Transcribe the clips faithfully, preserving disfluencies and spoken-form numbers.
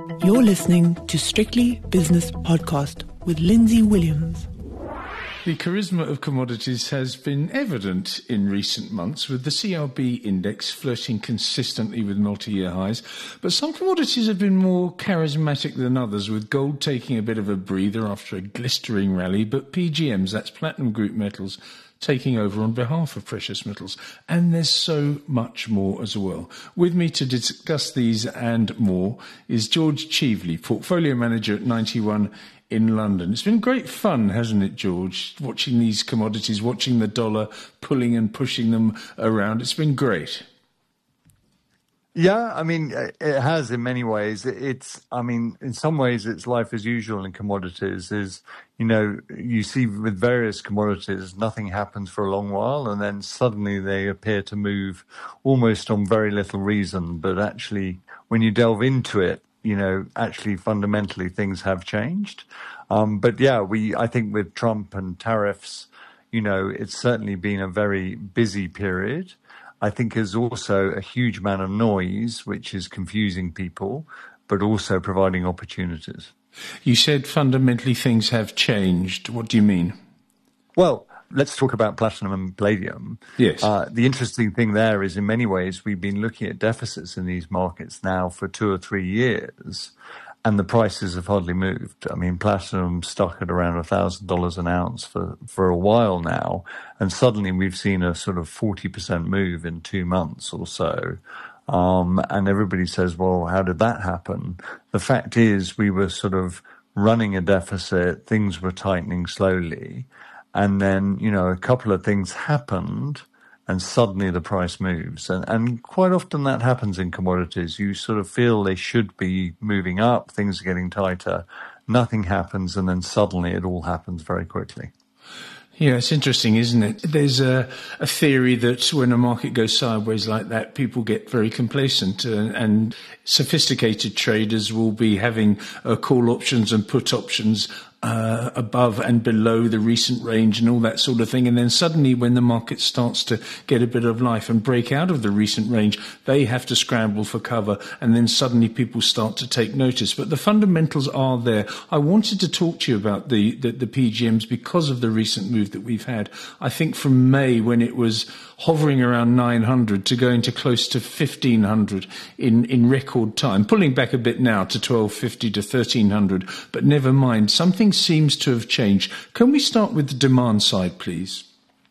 You're listening to Strictly Business Podcast with Lindsay Williams. The charisma of commodities has been evident in recent months, with the C R B index flirting consistently with multi-year highs. But some commodities have been more charismatic than others, with gold taking a bit of a breather after a glistering rally, but P G Ms, that's platinum group metals, taking over on behalf of precious metals. And there's so much more as well. With me to discuss these and more is George Cheveley, Portfolio Manager at Ninety One in London. It's been great fun, hasn't it, George, watching these commodities, watching the dollar pulling and pushing them around. It's been great. Yeah, I mean, it has in many ways. It's, I mean, in some ways, it's life as usual in commodities. Is, you know, you see with various commodities, nothing happens for a long while, and then suddenly they appear to move almost on very little reason. But actually, when you delve into it, you know, actually fundamentally things have changed. Um, but yeah, we, I think with Trump and tariffs, you know, it's certainly been a very busy period. I think there's also a huge amount of noise, which is confusing people, but also providing opportunities. You said fundamentally things have changed. What do you mean? Well, let's talk about platinum and palladium. Yes. Uh, the interesting thing there is in many ways we've been looking at deficits in these markets now for two or three years, and the prices have hardly moved. I mean, platinum stuck at around one thousand dollars an ounce for, for a while now, and suddenly we've seen a sort of forty percent move in two months or so. Um, and everybody says, well, how did that happen? The fact is we were sort of running a deficit, things were tightening slowly, and then, you know, a couple of things happened, and suddenly the price moves. And, and quite often that happens in commodities. You sort of feel they should be moving up, things are getting tighter, nothing happens, and then suddenly it all happens very quickly. Yeah, it's interesting, isn't it? There's a, a theory that when a market goes sideways like that, people get very complacent, and, and sophisticated traders will be having uh, call options and put options uh, above and below the recent range and all that sort of thing. And then suddenly when the market starts to get a bit of life and break out of the recent range, they have to scramble for cover, and then suddenly people start to take notice. But the fundamentals are there. I wanted to talk to you about the, the, the P G Ms because of the recent move that we've had. I think from May, when it was hovering around nine hundred to going to close to fifteen hundred in, in record time, pulling back a bit now to twelve fifty to thirteen hundred, but never mind, something seems to have changed. Can we start with the demand side, please?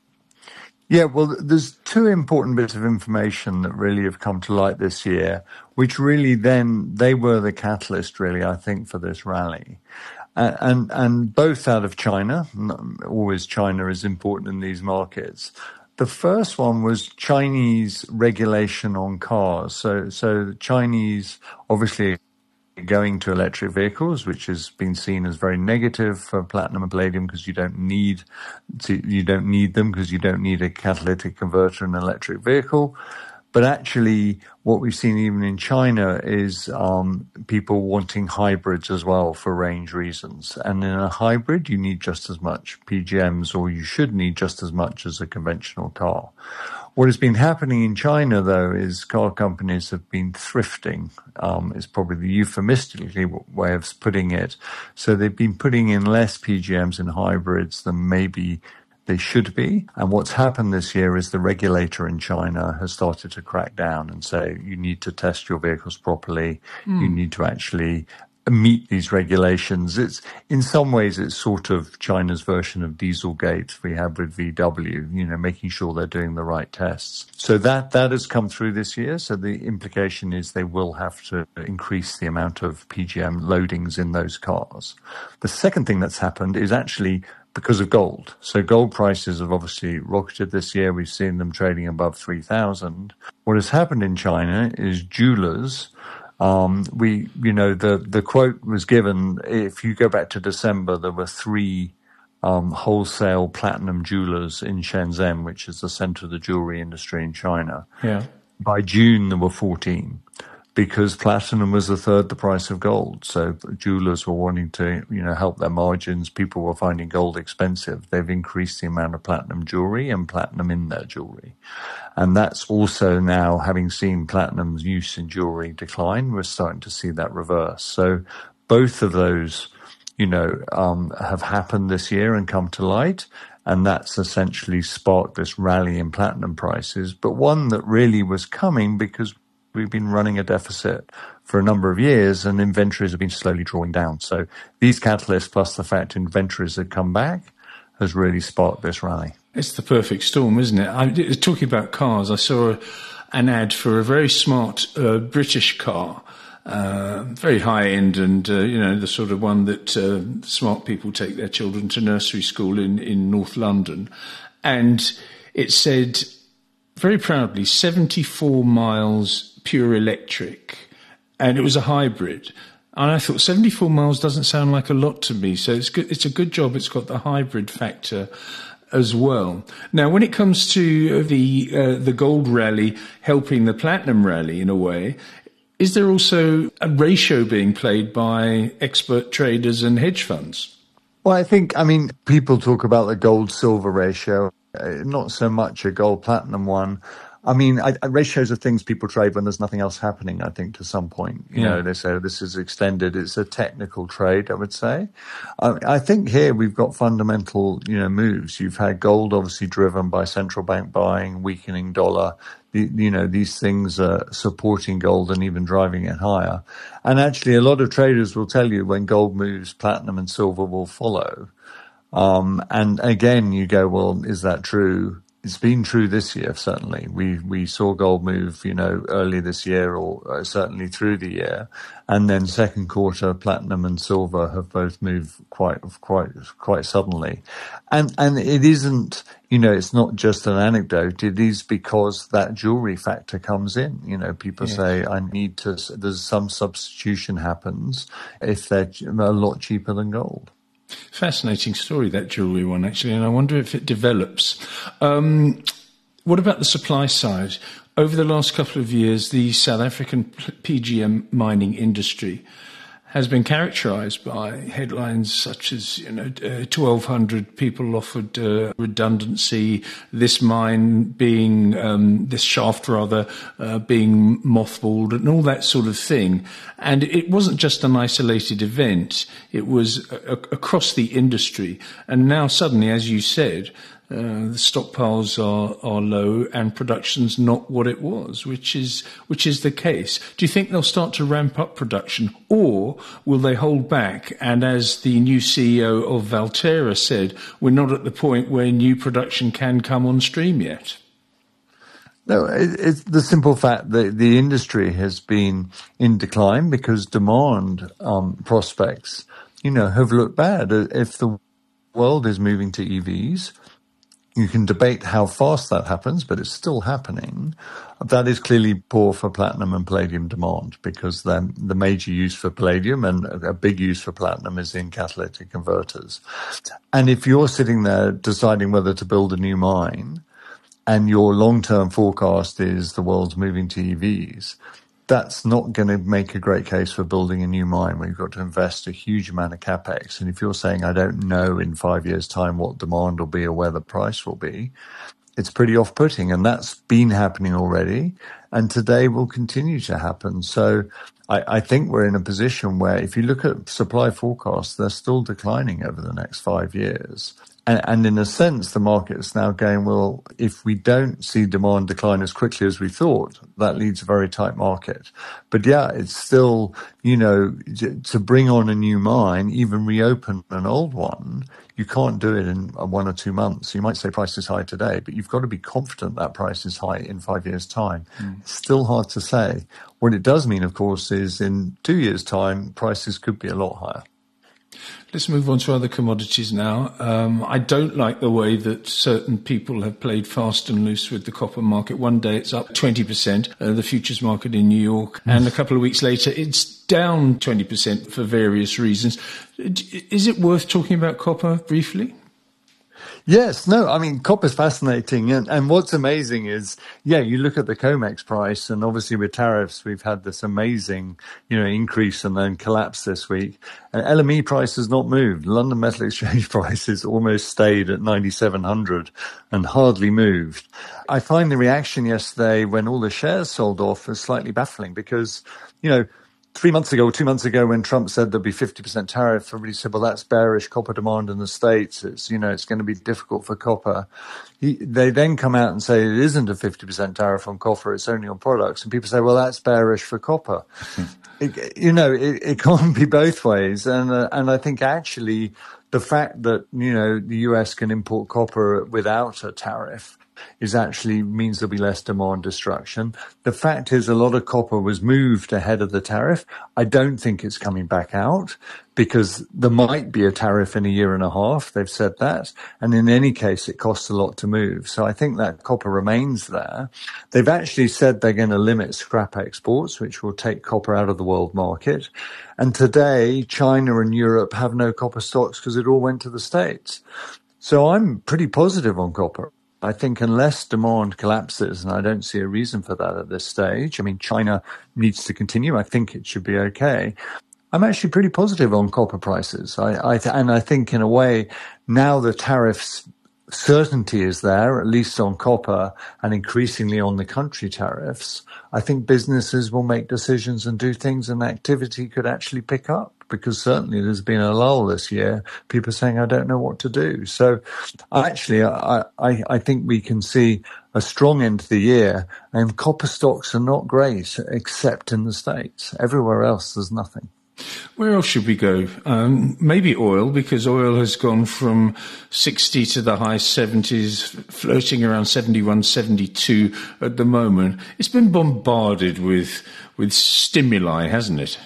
Yeah, well, there's two important bits of information that really have come to light this year, which really then, they were the catalyst, really, I think, for this rally. Uh, and, and both out of China. Always China is important in these markets. The first one was Chinese regulation on cars. So, so the Chinese obviously going to electric vehicles, which has been seen as very negative for platinum and palladium because you don't need to, you don't need them because you don't need a catalytic converter in an electric vehicle. But actually, what we've seen even in China is um, people wanting hybrids as well for range reasons. And in a hybrid, you need just as much P G Ms, or you should need just as much as a conventional car. What has been happening in China, though, is car companies have been thrifting, um, is probably the euphemistically way of putting it. So they've been putting in less P G Ms and hybrids than maybe they should be. And what's happened this year is the regulator in China has started to crack down and say, you need to test your vehicles properly. Mm. You need to actually meet these regulations. It's, in some ways, it's sort of China's version of Dieselgate we have with V W, you know, making sure they're doing the right tests. So that, that has come through this year. So the implication is they will have to increase the amount of P G M loadings in those cars. The second thing that's happened is actually because of gold. So gold prices have obviously rocketed this year. We've seen them trading above three thousand. What has happened in China is jewelers, um, we, you know, the, the quote was given, if you go back to December, there were three um, wholesale platinum jewelers in Shenzhen, which is the center of the jewelry industry in China. Yeah. By June, there were fourteen. because platinum was a third the price of gold. So jewelers were wanting to, you know, help their margins. People were finding gold expensive. They've increased the amount of platinum jewelry and platinum in their jewelry. And that's also now, having seen platinum's use in jewelry decline, we're starting to see that reverse. So both of those, you know, um, have happened this year and come to light. And that's essentially sparked this rally in platinum prices, but one that really was coming because we've been running a deficit for a number of years and inventories have been slowly drawing down. So these catalysts, plus the fact inventories have come back, has really sparked this rally. It's the perfect storm, isn't it? I'm talking about cars. I saw a, an ad for a very smart uh, British car, uh, very high end, and uh, you know, the sort of one that uh, smart people take their children to nursery school in, in North London. And it said very proudly, seventy-four miles pure electric, and it was a hybrid. And I thought seventy-four miles doesn't sound like a lot to me, so it's good. It's a good job it's got the hybrid factor as well. Now, when it comes to the uh, the gold rally helping the platinum rally in a way, is there also a ratio being played by expert traders and hedge funds? Well, I think, I mean, people talk about the gold-silver ratio, uh, not so much a gold-platinum one. I mean, I, I, ratios are things people trade when there's nothing else happening, I think, to some point. You yeah. know, they say, oh, this is extended. It's a technical trade, I would say. I, I think here we've got fundamental, you know, moves. You've had gold obviously driven by central bank buying, weakening dollar. The, you know, these things are supporting gold and even driving it higher. And actually, a lot of traders will tell you when gold moves, platinum and silver will follow. Um, and again, you go, well, is that true? It's been true this year, certainly. We we saw gold move, you know, early this year or uh, certainly through the year. And then second quarter, platinum and silver have both moved quite, quite, quite suddenly. And, and it isn't, you know, it's not just an anecdote. It is because that jewelry factor comes in. You know, people yes. say, I need to, there's some substitution happens if they're a lot cheaper than gold. Fascinating story, that jewellery one, actually, and I wonder if it develops. Um, what about the supply side? Over the last couple of years, the South African P G M mining industry has been characterised by headlines such as, you know, uh, twelve hundred people offered uh, redundancy, this mine being, um, this shaft rather, uh, being mothballed and all that sort of thing. And it wasn't just an isolated event. It was a- a- across the industry. And now suddenly, as you said, Uh, the stockpiles are, are low and production's not what it was, which is which is the case. Do you think they'll start to ramp up production, or will they hold back? And as the new C E O of Valterra said, we're not at the point where new production can come on stream yet. No, it, it's the simple fact that the industry has been in decline because demand um, prospects, you know, have looked bad. If the world is moving to E Vs, you can debate how fast that happens, but it's still happening. That is clearly poor for platinum and palladium demand because the, the major use for palladium and a big use for platinum is in catalytic converters. And if you're sitting there deciding whether to build a new mine and your long-term forecast is the world's moving to E Vs, that's not going to make a great case for building a new mine where you've got to invest a huge amount of capex. And if you're saying, I don't know in five years' time what demand will be or where the price will be, it's pretty off-putting. And that's been happening already. And today will continue to happen. So I, I think we're in a position where if you look at supply forecasts, they're still declining over the next five years. And, and in a sense, the market's now going, well, if we don't see demand decline as quickly as we thought, that leads a very tight market. But yeah, it's still, you know, to bring on a new mine, even reopen an old one, you can't do it in one or two months. You might say price is high today, but you've got to be confident that price is high in five years' time. Mm. It's still hard to say. What it does mean, of course, is in two years' time, prices could be a lot higher. Let's move on to other commodities now. Um, I don't like the way that certain people have played fast and loose with the copper market. One day it's up twenty percent, uh, the futures market in New York, mm. and a couple of weeks later it's down twenty percent for various reasons. Is it worth talking about copper briefly? Yes, no, I mean, copper's fascinating. And, and what's amazing is, yeah, you look at the COMEX price, and obviously with tariffs, we've had this amazing, you know, increase and then collapse this week. And L M E price has not moved. London Metal Exchange price has almost stayed at ninety-seven hundred and hardly moved. I find the reaction yesterday when all the shares sold off was slightly baffling because, you know, Three months ago, or two months ago, when Trump said there'd be fifty percent tariff, everybody said, well, that's bearish copper demand in the States. It's, you know, it's going to be difficult for copper. He, they then come out and say it isn't a fifty percent tariff on copper, it's only on products. And people say, well, that's bearish for copper. it, you know, it, it can't be both ways. And, uh, and I think actually the fact that, you know, the U S can import copper without a tariff is actually means there'll be less demand destruction. The fact is a lot of copper was moved ahead of the tariff. I don't think it's coming back out because there might be a tariff in a year and a half. They've said that. And in any case, it costs a lot to move. So I think that copper remains there. They've actually said they're going to limit scrap exports, which will take copper out of the world market. And today, China and Europe have no copper stocks because it all went to the States. So I'm pretty positive on copper. I think unless demand collapses, and I don't see a reason for that at this stage, I mean, China needs to continue. I think it should be okay. I'm actually pretty positive on copper prices. I, I and I think in a way, now the tariffs certainty is there, at least on copper and increasingly on the country tariffs. I think businesses will make decisions and do things and activity could actually pick up. Because certainly there's been a lull this year. People are saying, I don't know what to do. So actually, I, I, I think we can see a strong end to the year. And copper stocks are not great, except in the States. Everywhere else, there's nothing. Where else should we go? Um, maybe oil, because oil has gone from sixty to the high seventies, floating around seventy-one, seventy-two at the moment. It's been bombarded with with stimuli, hasn't it?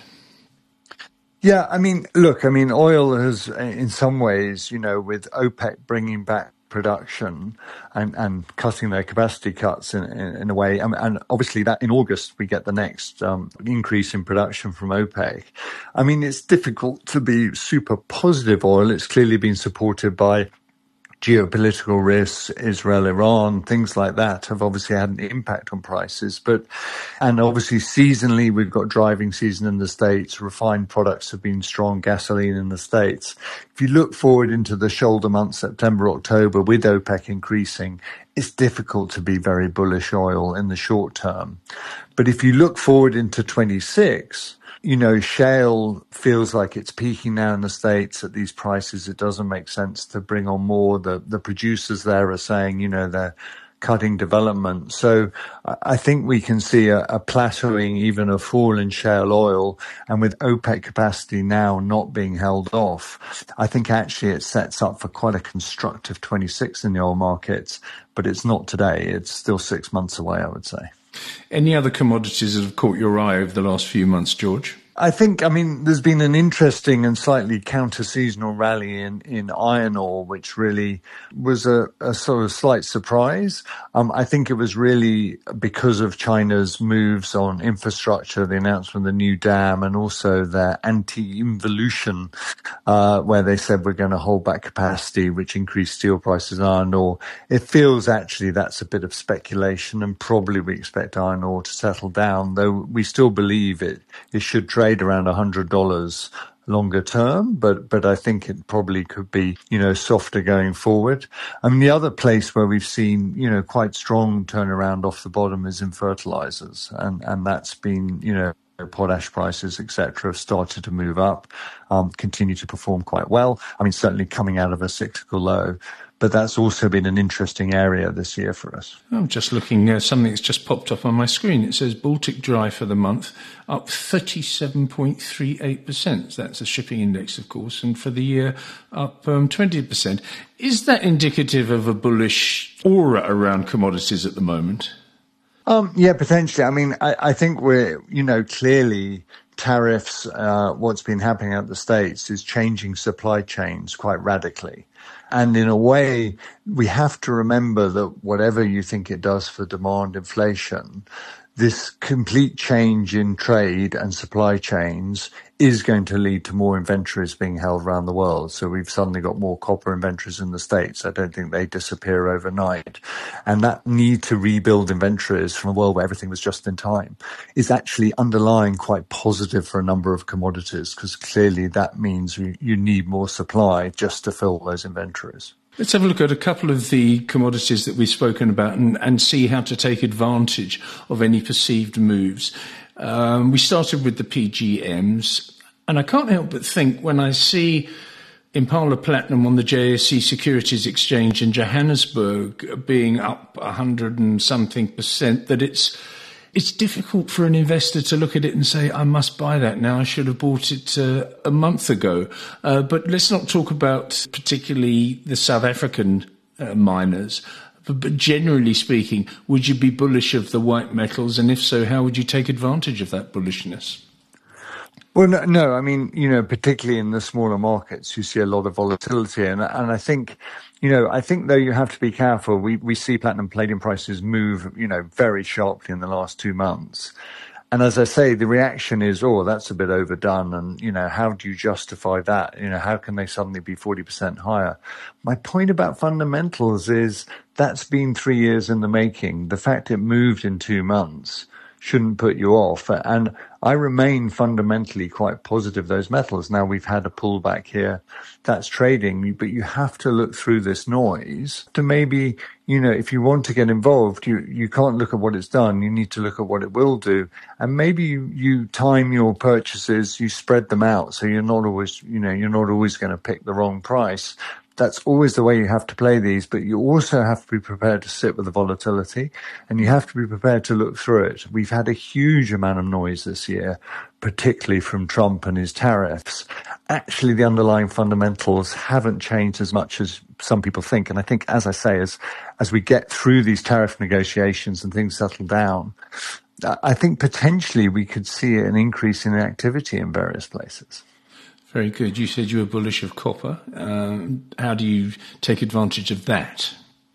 Yeah, I mean, look, I mean, oil has, in some ways, you know, with OPEC bringing back production and, and cutting their capacity cuts in, in, in a way, and, and obviously that in August we get the next um, increase in production from OPEC. I mean, it's difficult to be super positive oil. It's clearly been supported by geopolitical risks, Israel, Iran, things like that have obviously had an impact on prices. But, and obviously seasonally, we've got driving season in the States. Refined products have been strong, gasoline in the States. If you look forward into the shoulder months, September, October, with OPEC increasing, it's difficult to be very bullish oil in the short term. But if you look forward into twenty-six, you know, shale feels like it's peaking now in the States at these prices. It doesn't make sense to bring on more. The, the producers there are saying, you know, they're cutting development. So I think we can see a, a plateauing, even a fall in shale oil. And with OPEC capacity now not being held off, I think actually it sets up for quite a constructive twenty-six in the oil markets. But it's not today. It's still six months away, I would say. Any other commodities that have caught your eye over the last few months, George? I think, I mean, there's been an interesting and slightly counter-seasonal rally in, in iron ore, which really was a, a sort of slight surprise. Um, I think it was really because of China's moves on infrastructure, the announcement of the new dam, and also their anti-involution, uh, where they said we're going to hold back capacity, which increased steel prices in iron ore. It feels actually that's a bit of speculation, and probably we expect iron ore to settle down, though we still believe it, it should trade around one hundred dollars longer term, but but I think it probably could be, you know, softer going forward. I mean, the other place where we've seen, you know, quite strong turnaround off the bottom is in fertilizers, and and that's been, you know, potash prices, et cetera, have started to move up, um, continue to perform quite well. I mean, certainly coming out of a cyclical low. But that's also been an interesting area this year for us. I'm just looking at uh, something that's just popped up on my screen. It says Baltic Dry for the month up thirty-seven point three eight percent. That's a shipping index, of course, and for the year up um, twenty percent. Is that indicative of a bullish aura around commodities at the moment? Um, yeah, potentially. I mean, I, I think we're, you know, clearly tariffs, uh, what's been happening at the States is changing supply chains quite radically. And in a way, we have to remember that whatever you think it does for demand inflation, this complete change in trade and supply chains is going to lead to more inventories being held around the world. So we've suddenly got more copper inventories in the States. I don't think they disappear overnight. And that need to rebuild inventories from a world where everything was just in time is actually underlying quite positive for a number of commodities, because clearly that means you, you need more supply just to fill those inventories. Let's have a look at a couple of the commodities that we've spoken about and, and see how to take advantage of any perceived moves. Um, we started with the P G Ms, and I can't help but think when I see Impala Platinum on the J S E Securities Exchange in Johannesburg being up a hundred and something percent, that it's It's difficult for an investor to look at it and say, I must buy that now. I should have bought it uh, a month ago. Uh, but let's not talk about particularly the South African uh, miners. But, but generally speaking, would you be bullish of the white metals? And if so, how would you take advantage of that bullishness? Well, no, no, I mean, you know, particularly in the smaller markets, you see a lot of volatility. And, and I think, you know, I think though you have to be careful. We, we see platinum palladium prices move, you know, very sharply in the last two months. And as I say, the reaction is, oh, that's a bit overdone. And, you know, how do you justify that? You know, how can they suddenly be forty percent higher? My point about fundamentals is that's been three years in the making. The fact it moved in two months shouldn't put you off. And I remain fundamentally quite positive those metals. Now we've had a pullback here. That's trading, but you have to look through this noise to maybe, you know, if you want to get involved, you, you can't look at what it's done. You need to look at what it will do. And maybe you, you time your purchases, you spread them out. So you're not always, you know, you're not always going to pick the wrong price. That's always the way you have to play these, but you also have to be prepared to sit with the volatility, and you have to be prepared to look through it. We've had a huge amount of noise this year, particularly from Trump and his tariffs. Actually, the underlying fundamentals haven't changed as much as some people think. And I think, as I say, as, as we get through these tariff negotiations and things settle down, I think potentially we could see an increase in activity in various places. Very good. You said you were bullish of copper. Um, how do you take advantage of that?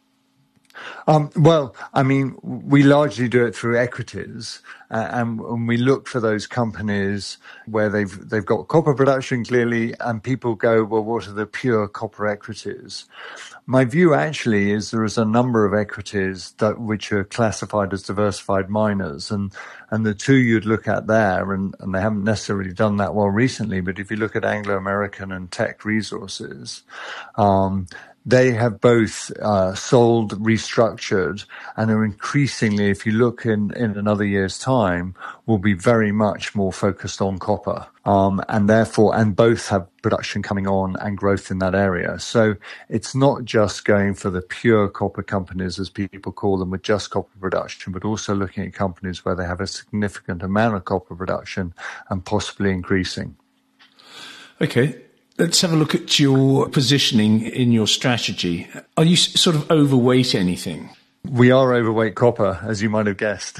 Um, well, I mean, we largely do it through equities, uh, and, and we look for those companies where they've they've got copper production clearly, and people go, well, what are the pure copper equities? My view actually is there is a number of equities that which are classified as diversified miners, and and the two you'd look at there, and, and they haven't necessarily done that well recently, but if you look at Anglo American and Teck Resources, um, they have both uh, sold, restructured, and are increasingly, if you look in, in another year's time, will be very much more focused on copper. Um, and therefore, and both have production coming on and growth in that area. So it's not just going for the pure copper companies, as people call them, with just copper production, but also looking at companies where they have a significant amount of copper production and possibly increasing. Okay. Let's have a look at your positioning in your strategy. Are you sort of overweight anything? We are overweight copper, as you might have guessed,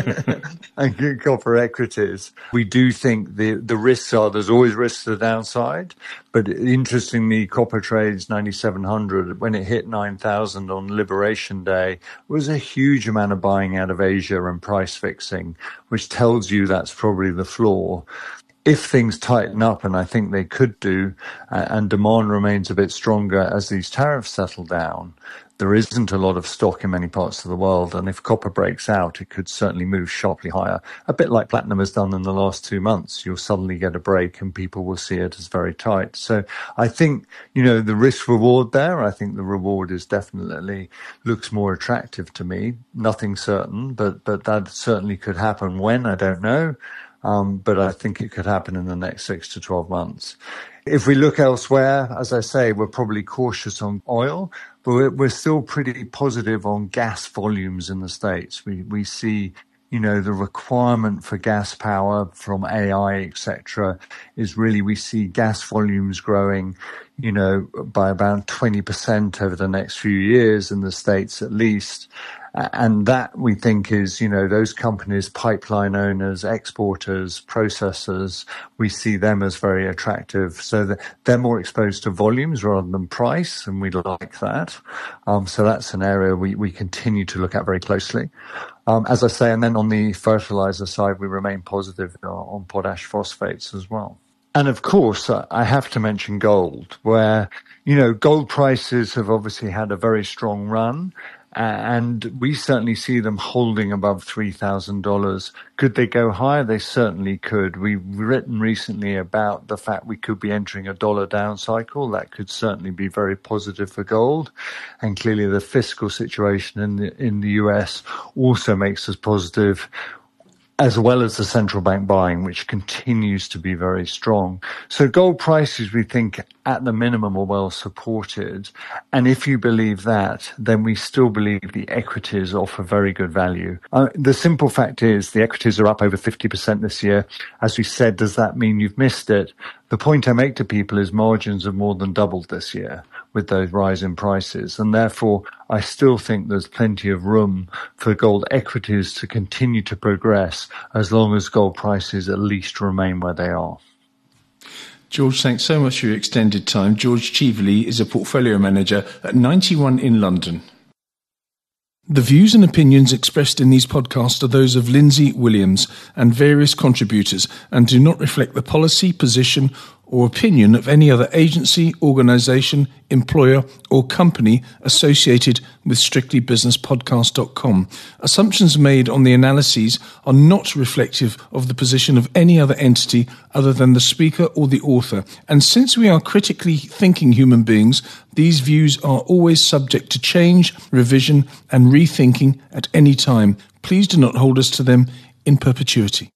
and copper equities. We do think the, the risks are, there's always risks to the downside, but interestingly, copper trades ninety-seven hundred. When it hit nine thousand on Liberation Day, was a huge amount of buying out of Asia and price fixing, which tells you that's probably the floor. If things tighten up, and I think they could do, uh, and demand remains a bit stronger as these tariffs settle down, there isn't a lot of stock in many parts of the world. And if copper breaks out, it could certainly move sharply higher. A bit like platinum has done in the last two months. You'll suddenly get a break and people will see it as very tight. So I think, you know, the risk reward there, I think the reward is definitely looks more attractive to me. Nothing certain, but, but that certainly could happen. When, I don't know. Um, but I think it could happen in the next six to twelve months. If we look elsewhere, as I say, we're probably cautious on oil, but we're, we're still pretty positive on gas volumes in the States. We, we see, you know, the requirement for gas power from A I, et cetera, is really, we see gas volumes growing, you know, by about twenty percent over the next few years in the States at least. And that, we think, is, you know, those companies, pipeline owners, exporters, processors, we see them as very attractive. So that they're more exposed to volumes rather than price, and we like that. Um, so that's an area we, we continue to look at very closely. Um, as I say, and then on the fertilizer side, we remain positive on potash phosphates as well. And of course, I have to mention gold, where, you know, gold prices have obviously had a very strong run, and we certainly see them holding above three thousand dollars. Could they go higher? They certainly could. We've written recently about the fact we could be entering a dollar down cycle. That could certainly be very positive for gold. And clearly the fiscal situation in the, in the U S also makes us positive, as well as the central bank buying, which continues to be very strong. So gold prices, we think, at the minimum are well supported. And if you believe that, then we still believe the equities offer very good value. Uh, the simple fact is the equities are up over fifty percent this year. As we said, does that mean you've missed it? The point I make to people is margins have more than doubled this year with those rise in prices. And therefore, I still think there's plenty of room for gold equities to continue to progress as long as gold prices at least remain where they are. George, thanks so much for your extended time. George Cheveley is a portfolio manager at Ninety One in London. The views and opinions expressed in these podcasts are those of Lindsay Williams and various contributors and do not reflect the policy, position or opinion of any other agency, organisation, employer or company associated with strictly business podcast dot com. Assumptions made on the analyses are not reflective of the position of any other entity other than the speaker or the author. And since we are critically thinking human beings, these views are always subject to change, revision and rethinking at any time. Please do not hold us to them in perpetuity.